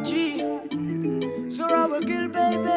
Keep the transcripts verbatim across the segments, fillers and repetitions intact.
G, so Robert Gill, baby.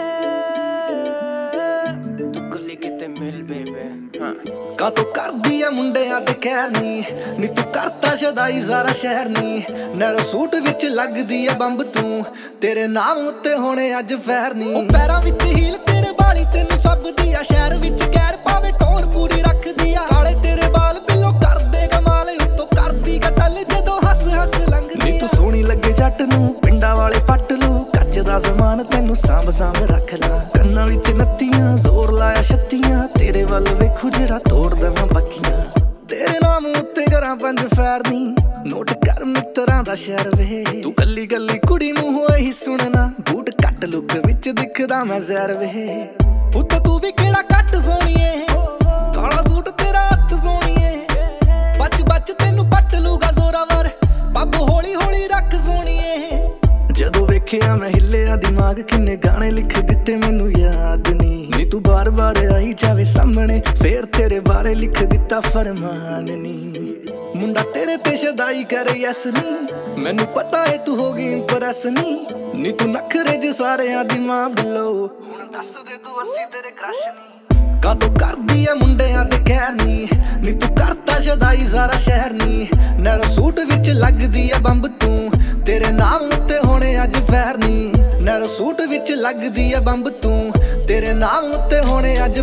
तू कली किते मिल, baby. हाँ. ਕਾਤੋਂ ਕਰਦੀ ਐ ਮੁੰਡਿਆਂ ਤੇ ਕਹਿਰ ਨੀ ਨੀ ਤੂੰ ਕਰਤਾ ਸ਼ਦਾਈ ਸਾਰਾ ਸ਼ਹਿਰ ਨੀ ਨੈਰੋ ਸੂਟ ਵਿੱਚ ਲੱਗਦੀ ਐ ਬੰਬ ਤੂੰ ਤੇਰੇ ਨਾਮ ਉੱਤੇ ਹੋਣੇ ਅੱਜ ਫੈਰ ਨੀ ਉਹ ਪੈਰਾਂ ਵਿੱਚ ਹੀਲ ਤੇਰੇ ਬਾਲੀ ਤੈਨੂੰ ਫੱਬਦੀ ਆ ਸ਼ਹਿਰ ਵਿੱਚ ਕਹਿਰ ਪਾਵੇ ਟੋਰ ਪੂਰੀ ਰੱਖਦੀ ਆ ਕਾਲੇ ਤੇਰੇ ਬਾਲ ਬਿੱਲੋ ਕਰਦੇ ਕਮਾਲ ਉੱਤੋਂ ਕਰਦੀ ਕਤਲ ਜਦੋਂ ਹੱਸ ਹੱਸ ਲੰਘਦੀ ਨੀ ਤੂੰ ਸੋਹਣੀ ਲੱਗੇ ਜੱਟ ਨੂੰ ਪਿੰਡਾਂ ਵਾਲੇ ਪੱਟ ਲੂ ਕੱਚ ਦਾ ਜ਼ਮਾਨ ਤੈਨੂੰ ਸਾਂਭ ਸਾਂਭ ਰੱਖ ਲਾ ਕੰਨਾਂ ਵਿੱਚ ਨੱਤੀਆਂ ਜ਼ੋਰ ਲਾਇਆ ਛੱਤੀਆਂ ਤੇਰੇ ਵੱਲ ਵੇਖੂ ਜਿਹੜਾ ਤੋੜ ਦਵਾਂ ਬੱਕੀਆਂ ਤੇਰੇ ਨਾਮ ਉੱਤੇ ਕਰਾਂ ਪੰਜ ਫੈਰ ਨੀ ਨੋਟ ਕਰ ਮਿੱਤਰਾਂ ਦਾ ਸ਼ਹਿਰ ਵੇ ਤੂੰ ਕੱਲੀ ਕੱਲੀ ਕੁੜੀ ਮੂੰਹੋਂ ਇਹੀ ਸੁਣਨਾ ਬੂਟ ਕੱਟ ਲੁੱਕ ਵਿੱਚ ਦਿਖਦਾ ਮੈਂ ਜ਼ਹਿਰ ਵੇ ਉੱਤੇ ਤੂੰ ਵੀ ਕਿਹੜਾ ਕੱਟ ਸੋਹਣੀਏ ਕਾਲਾ ਸੂਟ ਤੇਰਾ ਹੱਥ ਸੋਹਣੀਏ ਬੱਚ ਬੱਚ ਤੈਨੂੰ ਪੱਟ ਲੂਗਾ ਜ਼ੋਰਾਵਰ ਪੱਬ ਹੌਲੀ ਹੌਲੀ ਰੱਖ ਸੋਹਣੀਏ ਜਦੋਂ ਵੇਖਿਆ ਮੈਂ ਹਿੱਲਿਆ ਦਿਮਾਗ ਕਿੰਨੇ ਗਾਣੇ ਲਿਖ ਦਿੱਤੇ ਮੈਨੂੰ ਯਾਦ ਨੀ ਨੀ ਤੂੰ ਬਾਰ ਬਾਰ ਆਈ ਜਾਵੇ ਸਾਹਮਣੇ ਫੇਰ ਤੇਰੇ ਬਾਰੇ ਲਿਖ ਦਿੱਤਾ ਫਰਮਾਨ ਨੀ ਮੁੰਡਾ ਤੇਰੇ ਤੇ ਸ਼ਦਾਈ ਕਰੇ ਯਸ ਨੀ ਮੈਨੂੰ ਪਤਾ ਏ ਤੂੰ ਹੋ ਗਈ ਇੰਪ੍ਰੈਸ ਨੀ ਨੀ ਤੂੰ ਨਖਰੇ ਜ ਸਾਰਿਆਂ ਦੀ ਮਾਂ ਬਿੱਲੋ ਹੁਣ ਦੱਸ ਦੇ ਤੂੰ ਅਸੀਂ ਤੇਰੇ ਕ੍ਰਸ਼ ਨੀ ਕਾਤੋਂ ਕਰਦੀ ਐ ਮੁੰਡਿਆਂ ਤੇ ਕਹਿਰ ਨੀ ਨੀ ਤੂੰ ਕਰਤਾ ਸ਼ਦਾਈ ਸਾਰਾ ਸ਼ਹਿਰ ਨੀ ਨੈਰੋ ਸੂਟ ਵਿੱਚ ਲੱਗਦੀ ਐ ਬੰਬ ਤੂੰ ਤੇਰੇ ਨਾਮ ਉੱਤੇ ਹੋਣੇ ਅੱਜ ਫੈਰ ਨੀ ਨੈਰੋ ਸੂਟ ਵਿੱਚ ਲੱਗਦੀ ਐ ਬੰਬ ਤੂੰ तेरे नाम उत्ते होने आज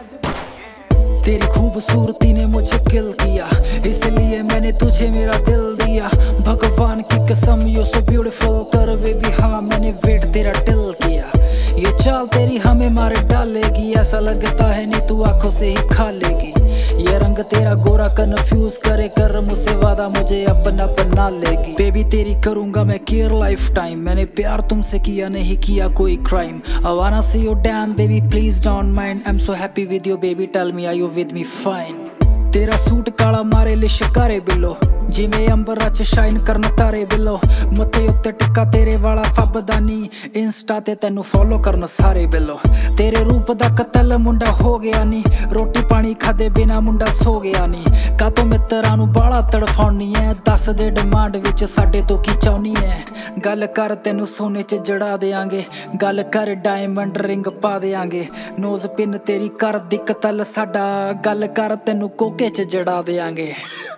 तेरी खूबसूरती ने मुझे किल किया इसलिए मैंने तुझे मेरा दिल दिया भगवान की कसम यू सो ब्यूटीफुल कर बेबी हाँ मैंने वेट तेरा दिल किया ये चाल तेरी हमें मारे डालेगी ऐसा लगता है नहीं तू आंखों से ही खा लेगी ये रंग तेरा गोरा कन्फ्यूज करे कर मुझसे वादा मुझे अपना बना लेगी बेबी तेरी करूंगा मैं केयर लाइफ टाइम मैंने प्यार तुमसे किया नहीं किया कोई crime I wanna see you damn baby please don't mind I'm so happy with you baby tell me are you with me fine तेरा सूट काला मारे लिशकारे बिल्लो जिवें अंबरां च शाइन करन तारे बिल्लो मत्थे उत्ते टिक्का तेरे वाला फबदानी इंस्टा ते तैनू फॉलो करन सारे बिल्लो तेरे रूप दा कतल मुंडा हो गया नी रोटी पानी खादे बिना मुंडा सो गया नी कातों मित्तरां नू बाला तड़फाउणी ऐ दस दे डिमांड विच साडे तो की चाहुनी ऐ गल कर तैनू सोने च जड़ा देआंगे गल कर डायमंड रिंग पा देआंगे नोज पिन तेरी कर दी कतल साडा गल कर तैनू कोके च जड़ा देआंगे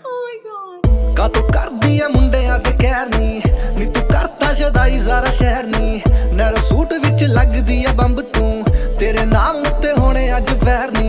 ਕਾਤੋਂ ਕਰਦੀ ਐ ਮੁੰਡਿਆਂ ਤੇ ਕਹਿਰ ਨੀ ਨੀ ਤੂੰ ਕਰਤਾ ਸ਼ਦਾਈ ਸਾਰਾ ਸ਼ਹਿਰ ਨੀ ਨੈਰੋ ਸੂਟ ਵਿੱਚ ਲੱਗਦੀ ਐ ਬੰਬ ਤੂੰ ਤੇਰੇ ਨਾਮ ਉੱਤੇ ਹੋਣੇ ਅੱਜ ਫੈਰ ਨੀ